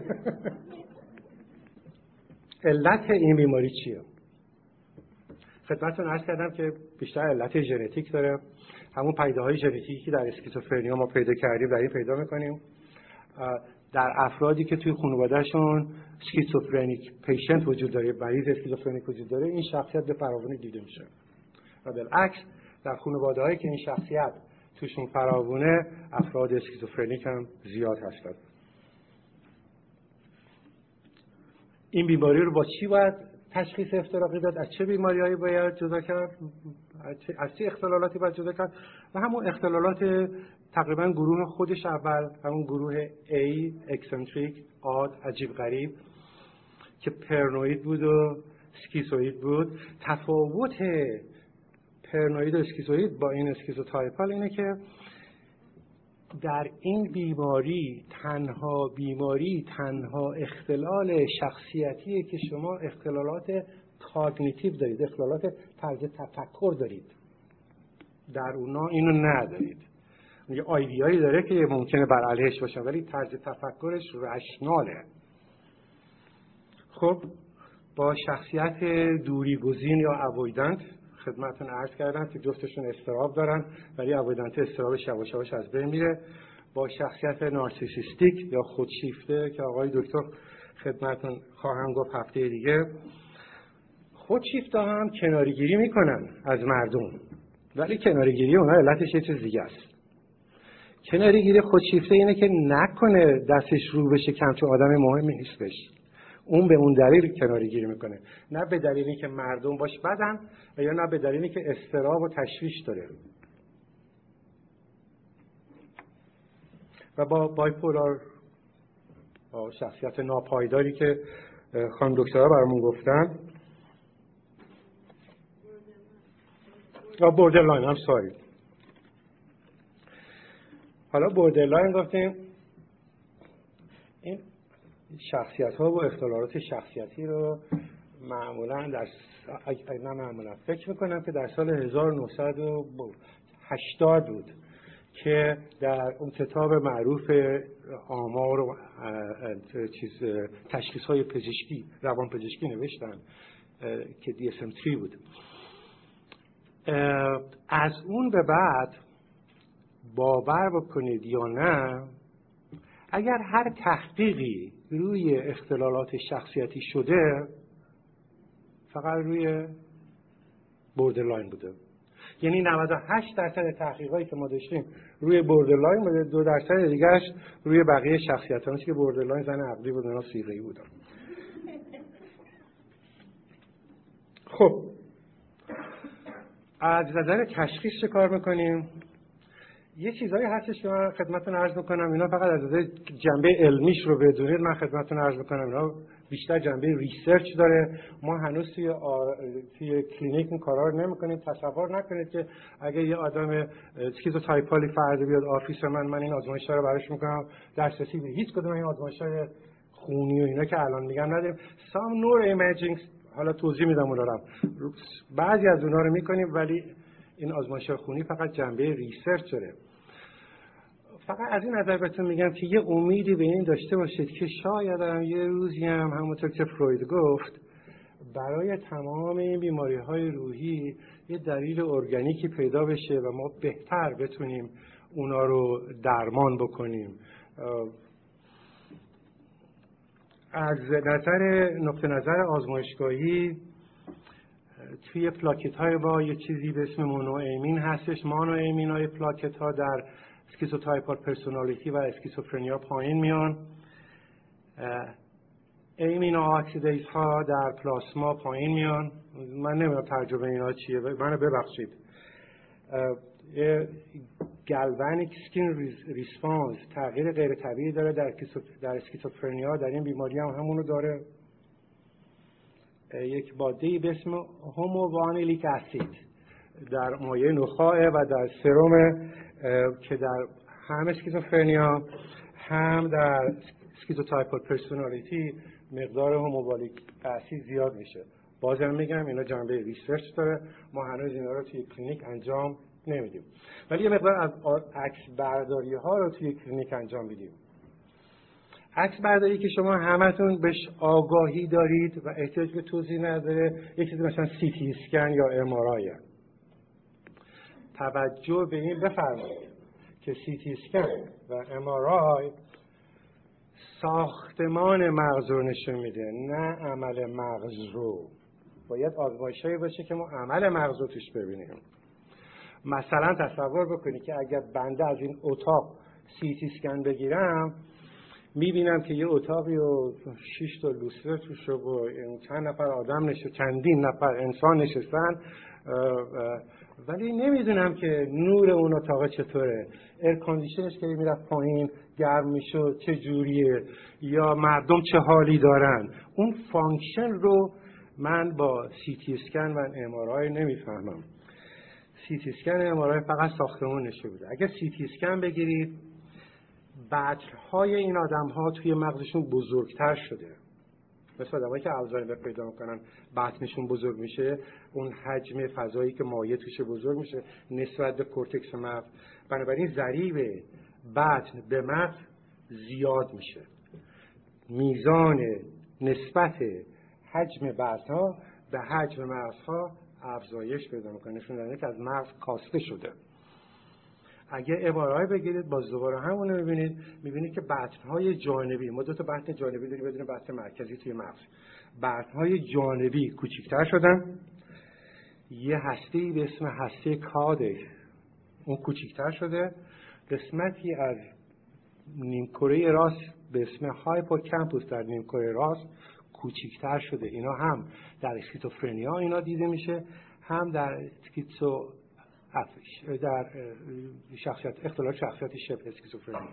علت این بیماری چیه؟ خدمتتون عرض کردم که بیشتر علت ژنتیک داره. همون پدیده‌های ژنتیکی که در اسکیزوفرنیا ما پیدا کردیم در این پیدا می‌کنیم. در افرادی که توی خانواده‌شون اسکیزوفرنیک پیشنت وجود داره، مریض اسکیزوفرنیک وجود داره، این شخصیت به فراوانی دیده میشه. و بالعکس در خانواده‌هایی که این شخصیت توشون فراوونه، افراد اسکیزوفرنیک هم زیاد هستند. این بیماری رو با چی باید تشخیص افتراقی داد؟ از چه بیماریایی باید جدا کرد؟ از چه اختلالاتی باید جدا کرد؟ و همون اختلالات تقریبا گروه خودش اول، همون گروه A، اکسنتریک، آد، عجیب غریب که پرنوید بود و اسکیزوئید بود. تفاوت پرنوید و اسکیزوئید با این اسکیزوتایپال اینه که در این بیماری تنها اختلال شخصیتیه که شما اختلالات کاگنیتیو دارید، اختلالات طرز تفکر دارید. در اونا اینو ندارید. یه آیدیایی داره که ممکنه بر علیهش باشه ولی طرز تفکرش رشناله. خب با شخصیت دوری گزین یا اوایدنت خدمتتون عرض کردم که جفتشون اضطراب دارن ولی اوایدنت اضطرابش یواش یواش از بین میره. با شخصیت نارسیسیستیک یا خودشیفته که آقای دکتر خدمتتون خواهم گفت هفته دیگه، خودشیفته هم کناره‌گیری میکنن از مردم ولی کناره‌گیری اونها علتش یه چیز دیگه است. کناره‌گیری خودشیفته اینه که نکنه دستش رو بشه کم، چون آدم مهمی نیستش. اون به اون دلیل کناره‌گیری میکنه، نه به دلیلی که مردم باش بدن و یا نه به دلیلی که اضطراب و تشویش داره. و با بایپولار، با شخصیت ناپایداری که خانم دکترها برامون گفتن، یا بوردرلاین هم ساری. حالا بوردرلاین گفتیم این شخصیت ها و اختلالات شخصیتی رو معمولا فکر میکنم که در سال 1980 بود که در اون کتاب معروف آمار و تشخیص های پزشکی، روان پزشکی نوشتن که DSM-3 بود. از اون به بعد باور بکنید یا نه اگر هر تحقیقی روی اختلالات شخصیتی شده فقط روی بوردرلاین بوده. یعنی 98% تحقیقایی که ما داشتیم روی بوردرلاین بوده، 2% دیگرش روی بقیه شخصیت‌ها، مثل که بوردرلاین زن عقلی بود، اونا صیغه‌ای بودن. خب از نظر تشخیص چه کار میکنیم؟ یه چیزایی هستش که من خدمتتون عرض میکنم، اینا فقط از نظر جنبه علمیش رو بدونید. من خدمتتون عرض میکنم اینا بیشتر جنبه ریسرچ داره. ما هنوز توی کلینیک این کارا رو نمیکنیم. تصور نکنید که اگه یه آدم اسکیزوتایپالی فرد بیاد آفیس من این آزمایش‌ها رو براش میکنم، دسترسی به هیچ کدوم این آزمایش‌های خونی و اینا که الان میگم نداریم. سام نور ایمیجینگ، حالا توضیح میدم اونا رو. بعضی از اونها رو میکنیم، ولی این آزمایش خونی فقط جنبه ریسرچ داره. فقط از این نظر بهتون میگم که یه امیدی به این داشته باشید که شاید هم یه روزی هم همونطور که فروید گفت برای تمام این بیماری‌های روحی یه دلیل ارگانیکی پیدا بشه و ما بهتر بتونیم اونا رو درمان بکنیم. از نقطه نظر آزمایشگاهی توی پلاکت های با یه چیزی به اسم مونوامین هستش. مونوامین های پلاکت ها در اسکیزوتایپال پرسونالیتی و اسکیزوفرنیا پایین میان. امینو اکسیدیز ها در پلاسما پایین میان. من نمیدونم ترجمه اینا چیه، منو ببخشید. گالوانیک سکین ریسپانس تغییر غیر طبیعی داره در اسکیزوفرنیا. در این بیماری هم همونو داره. یک ماده‌ای به اسم هومووانیلیک اسید در مایع نخاع و در سرم که در هم اسکیزوفرنیا هم در اسکیزوتایپال پرسونالیتی مقدار هومووانیلیک اسید زیاد میشه. بازم میگم اینا جنبه ریسرچ داره، ما هنوز اینا رو توی کلینیک انجام نمیدیم، ولی یه مقدار از عکس برداری ها رو توی کلینیک انجام میدیم. عکس برداری که شما همتون بهش آگاهی دارید و احتیاج به توضیح نداره، یک چیزی مثلا سی تی اسکن یا ام آر آی. توجه به این بفرمایید که سی تی اسکن و ام آر آی ساختمان مغز رو نشون میده، نه عمل مغز رو. باید آزمایشایی باشه که ما عمل مغز رو توش ببینیم. مثلا تصور بکنید که اگر بنده از این اتاق سی تی اسکن بگیرم، میبینم که یه اتاقی و 6 تا لوستر توش و چند نفر آدم نشستن، چندین نفر انسان نشستن، ولی نمیدونم که نور اون اتاق چطوره، ایر کاندیشنش که میرفت پایین گرم میشد چه جوریه، یا مردم چه حالی دارن. اون فانکشن رو من با سی تی اسکن و ام آر آی نمیفهمم. سی تی اسکن و ام آر آی فقط ساختمون نشون میده. اگه سی تی اسکن بگیرید، بچه‌های این آدم‌ها توی مغزشون بزرگتر شده. مثلا آدمایی که آلزایمر پیدا می‌کنن بطنشون بزرگ میشه، اون حجم فضایی که مایع توشه بزرگ میشه نسبت به کورتکس مغز. بنابراین ضریب بطن به مغز زیاد میشه. میزان نسبت حجم بطن‌ها به حجم مغزها افزایش پیدا می‌کنه، نشون میده که از مغز کاسته شده. اگه ام-آر-آی بگیرید باز دوباره همونه میبینید که بطن‌های جانبی، ما دو تا بطن جانبی داریم بدون بطن مرکزی توی مغز. بطن‌های جانبی کوچکتر شدن، یه هسته‌ای به اسم هسته کادک اون کوچکتر شده، قسمتی از نیمکره راست به اسم هایپوکامپوس در نیمکره راست کوچکتر شده. اینا هم در اسکیزوفرنیا اینا دیده میشه، هم در در اختلال شخصیت شبه اسکیزوفرنی.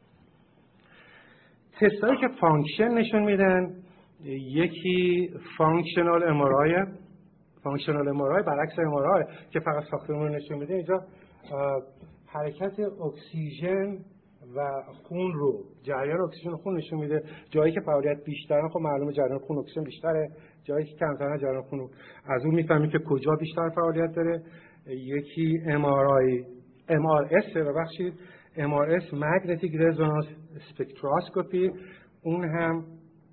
تستایی که فانکشن نشون میدن، یکی فانکشنال ام-آر-آی. فانکشنال ام-آر-آی برعکس ام-آر-آی که فقط ساختمون نشون میده، اینجا حرکت اکسیژن و خون رو، جریان اکسیژن و خون نشون میده. جایی که فعالیت بیشتره خب معلومه جریان خون اکسیژن بیشتره، جایی که کمتره جریان خون رو از اون میفهمید که کجا بیشتر فعالیت داره. یکی MRS ببخشید MRS Magnetic Resonance Spectroscopy، اون هم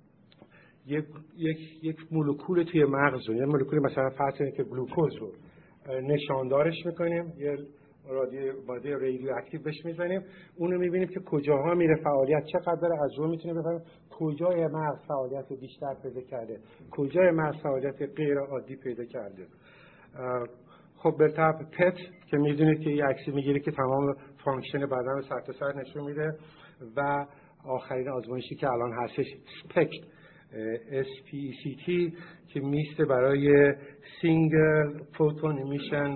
یک مولکول توی مغز رو، یه مولکول مثلا فرض کنید که گلوکوز رو نشاندارش میکنیم، یه ماده رادیواکتیو بهش میزنیم، اونو میبینیم که کجاها میره، فعالیت چقدر داره، از اون میتونیم بفهمیم کجای مغز فعالیت بیشتر پیدا کرده، کجای مغز فعالیت غیر عادی پیدا کرده. خب به طب پت که میدونید که این عکسی میگیره که تمام فانکشن بدن رو سر تا سر نشون میده، و آخرین آزمایشی که الان هستش SPECT SPECT که میسته برای سینگل فوتون امیشن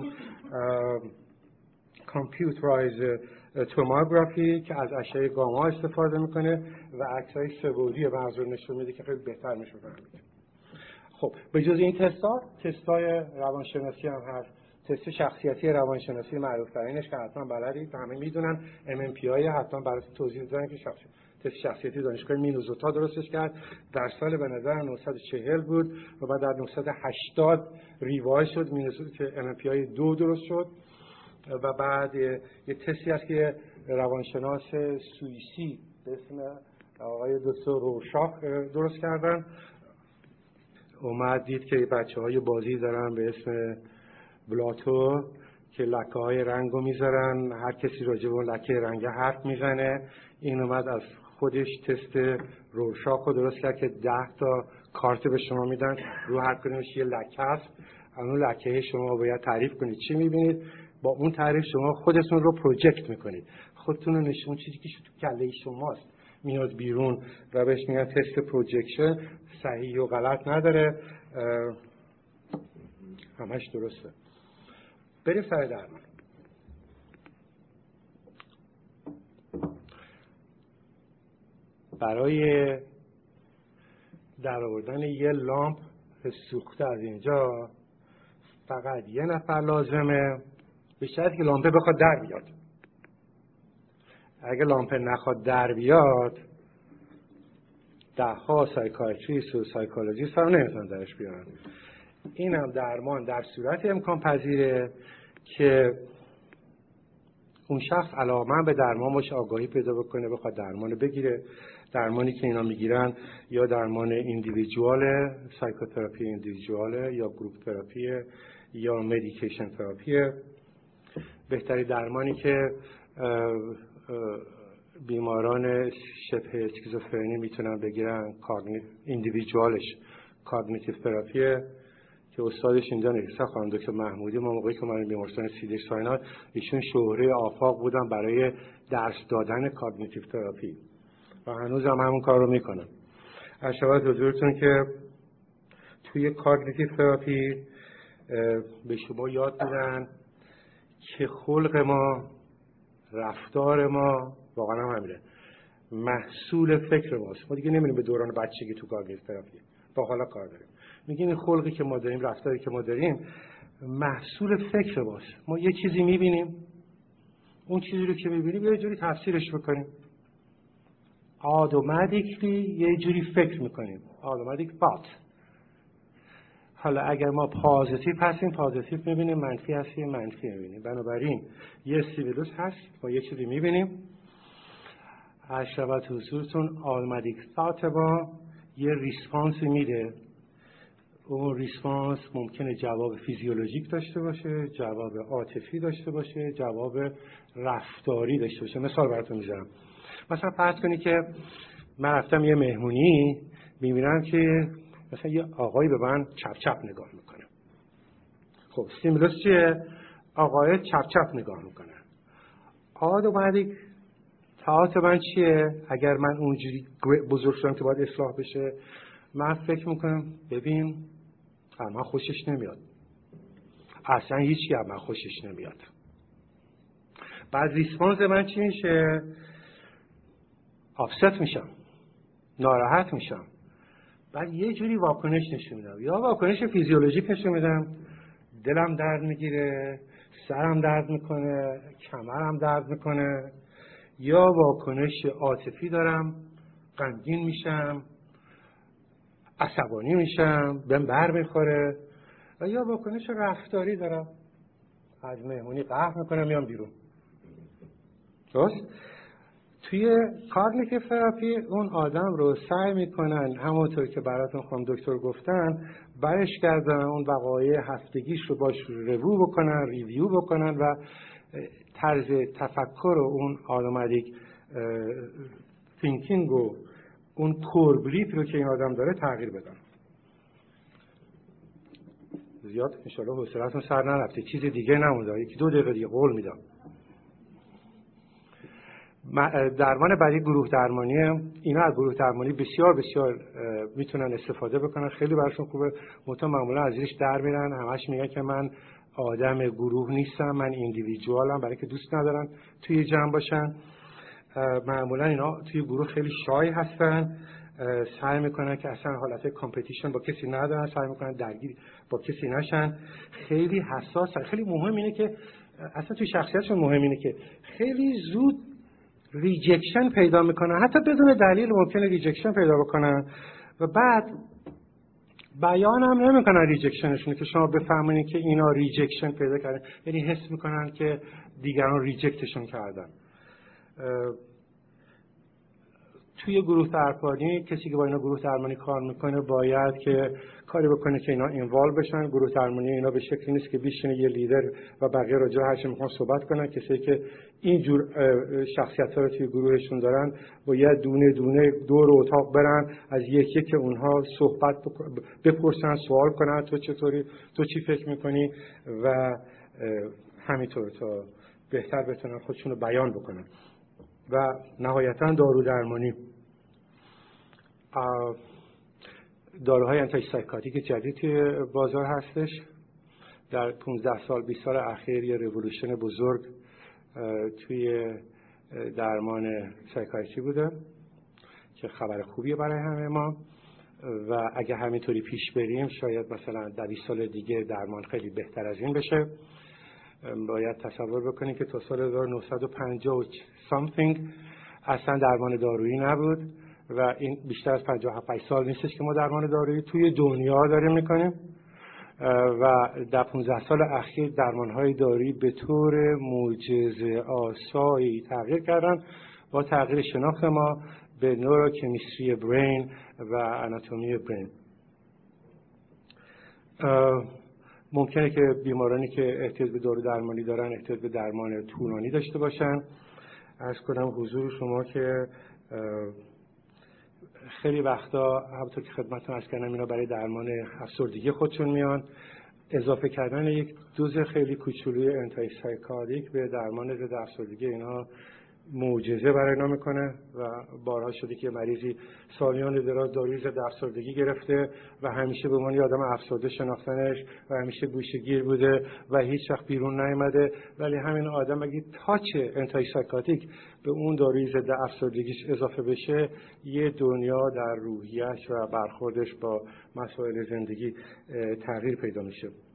کامپیوترایز توموگرافی که از اشعه گاما استفاده میکنه و عکس‌های سه‌بعدی مغز رو نشون میده که خیلی بهتر میشه فهمید. خب به جز این تست‌های روانشناسی هم هست. تست شخصیتی روانشناسی معروف ترینش که حتما بلدید، همه میدونن MMPI، حتما براتون توضیح میدم که تست شخصیتی دانشگاه مینوزوتا درستش کرد، در سال به نظر 940 بود و بعد در 980 ریوایز شد، مینوزوتا که MMPI 2 درست شد. و بعد یه تستی هست که روانشناس سوئیسی به اسم آقای دکتر رورشاخ درست کردن، اومد دید که بچه‌های بازی دارن به اسم بلاتو که لکه‌های رنگو میذارن، هر کسی راجع به اون لکه رنگ حرف میزنه. این اومد از خودش تست رورشاخ رو درست کرد که 10 تا کارت به شما میدن، رو هر کدومش یه لکه است، اون لکه شما باید تعریف کنید چی میبینید، با اون تعریف شما خودتون رو پروژکت میکنید، خودتون رو نشون، چیزی که تو کله شماست میاد بیرون و بهش میگن تست پروژکشن. صحیح و غلط نداره، همش درسته. بریم سر درمان. برای در آوردن یه لامپ سوخته از اینجا فقط یه نفر لازمه، به شرطی که لامپه بخواد در بیاد. اگه لامپه نخواد در بیاد، 10 سایکیاتریست و سایکولوژیست هم نمیتونن درش بیارن. این هم درمان در صورت امکان پذیره که اون شخص علاقه‌مند به درمان باشه، آگاهی پیدا بکنه، بخواد درمان بگیره. درمانی که اینا میگیرن یا درمان ایندیویدوال، سایکوتراپی ایندیویدوال، یا گروپ تراپی، یا مدیکیشن تراپی. بهتری درمانی که بیماران شبه اسکیزوفرنی میتونن بگیرن ایندیویدوالش کاگنیتیو تراپیه که استادش اینجا نویسه خانم دکتر محمودی. ما موقعی که من بیمارستان سیدش ساینات، ایشون شهره آفاق بودن برای درس دادن کاگنیتیو تراپی و هنوز هم همون کار رو میکنن. اشتباه حضورتون که توی کاگنیتیو تراپی به شما یاد میدن که خلق ما، رفتار ما واقعا هم همینه، محصول فکر ماست. ما دیگه نمیریم به دوران بچگی تو کاگنیتیو تراپی، با حالا کار داریم. میگیم این خلقی که ما داریم، رفتاری که ما داریم، محصول فکر ماست. ما یه چیزی میبینیم، اون چیزی رو که میبینیم یه جوری تفسیرش میکنیم، automatically یه جوری فکر میکنیم، automatic thought. حالا اگر ما پازیتیو هستیم پازیتیو میبینیم، منفی هستیم منفی میبینیم. بنابراین یه استیمولوس هست، ما یه چیزی میبینیم، اشربت حضورتون automatic thought ما یه ریسپانس میده. اون ریسپانس ممکنه جواب فیزیولوژیک داشته باشه، جواب عاطفی داشته باشه، جواب رفتاری داشته باشه. مثال براتون میذارم. مثلا فرض کنید که من رفتم یه مهمونی، میبینم که مثلا یه آقایی به من چپ چپ نگاه میکنه. خب استیمولوس چیه؟ آقای چپ چپ نگاه میکنه. automatic thought من چیه؟ اگر من اونجوری بزرگ شدم که باید اصلاح بشه، من فکر میکنم ببین من خوشش نمیاد، اصلا هیچی از من خوشش نمیاد. بعد ریسپانس من چی میشه؟ آفست میشم، ناراحت میشم، بعد یه جوری واکنش نشون میدم، یا واکنش فیزیولوژیک نشون میدم، دلم درد میگیره، سرم درد میکنه، کمرم درد میکنه، یا واکنش عاطفی دارم، غمگین میشم، عصبانی میشم، بهم بر میخوره، و یا واکنش رفتاری دارم، از مهمونی قهر میکنم میام بیرون. درست؟ توی کاگنیتیو تراپی اون آدم رو سعی میکنن همونطور که براتون خانم دکتر گفتن برش کردن، اون وقایع هفتگیش رو باش ریویو بکنن و طرز تفکر و اون آتوماتیک تینکینگ و اون کور بلیف رو که این آدم داره تغییر بدن. زیاد انشالله حوصله‌تون سر نرفته، چیز دیگه نمونده، یکی 2 دقیقه دیگه قول میدم. درمان بعدی گروه درمانیه. اینا از گروه درمانی بسیار بسیار میتونن استفاده بکنن، خیلی براشون خوبه. معمولا از زیرش در میرن، همش میگن که من آدم گروه نیستم، من ایندیویدوالم، برای که دوست ندارن توی جمع باشن. معمولا اینا توی گروه خیلی شای هستن، سعی میکنن که اصلا حالت کامپتیشن با کسی ندارن، سعی میکنن درگیر با کسی نشن، خیلی حساسن. خیلی مهم اینه که اصلا توی شخصیتشون مهم اینه که خیلی زود ریجکشن پیدا میکنن، حتی بدون دلیل ممکنه ریجکشن پیدا بکنن و بعد بیان هم نمیکنن ریجکشنشون، که شما بفهمونید که اینا ریجکشن پیدا کردن، یعنی حس میکنن که دیگران ریجکتشون کردن. توی گروه درمانی کسی که با اینا گروه درمانی کار میکنه باید که کاری بکنه که اینا اینوالو بشن. گروه درمانی اینا به شکلی نیست که بیشینه یه لیدر و بقیه راجع هر چی میخوان صحبت کنن. کسی که اینجور شخصیت‌ها رو توی گروهشون دارن باید دونه دونه دور اتاق برن، از یکی که اونها صحبت بپرسن، سوال کنن تو چطوری، تو چی فکر میکنی و همینطور تا بهتر بتونن خودشون رو بیان بکنن. و نهایتاً دارو درمانی، داروهای آنتی سایکوتیک جدید توی بازار هستش. در 15 سال 20 سال اخیر یه رولوشن بزرگ توی درمان سایکوتیک بوده که خبر خوبیه برای همه ما و اگه همینطوری پیش بریم شاید مثلا در 20 سال دیگه درمان خیلی بهتر از این بشه. باید تصور بکنید که تا سال 1950 something اصلا درمان دارویی نبود و این بیشتر از 57 سال نیستش که ما درمان دارویی توی دنیا داریم میکنیم و در 15 سال اخیر درمانهای دارویی به طور معجزه آسایی تغییر کردن با تغییر شناخت ما به نوروکمیستری برین و آناتومی برین. ممکنه که بیمارانی که احتیاج به دارو درمانی دارن احتیاج به درمان طولانی داشته باشن. عرض کنم حضور شما که خیلی وقتا همونطور که خدمتتون عرض کردم اینا برای درمان افسردگی خودشون میان. اضافه کردن یک دوز خیلی کوچولوی آنتی سایکوتیک به درمان ضد افسردگی اینا معجزه برای اینا میکنه و بارها شده که مریضی سالیان دراز داروی ضد افسردگی گرفته و همیشه به عنوان یه آدم افسرده شناختنش و همیشه گوشه‌گیر بوده و هیچ وقت بیرون نیامده، ولی همین آدم اگه تاچ آنتی سایکوتیک به اون داروی ضد افسردگیش اضافه بشه یه دنیا در روحیه‌اش و برخوردش با مسائل زندگی تغییر پیدا میشه.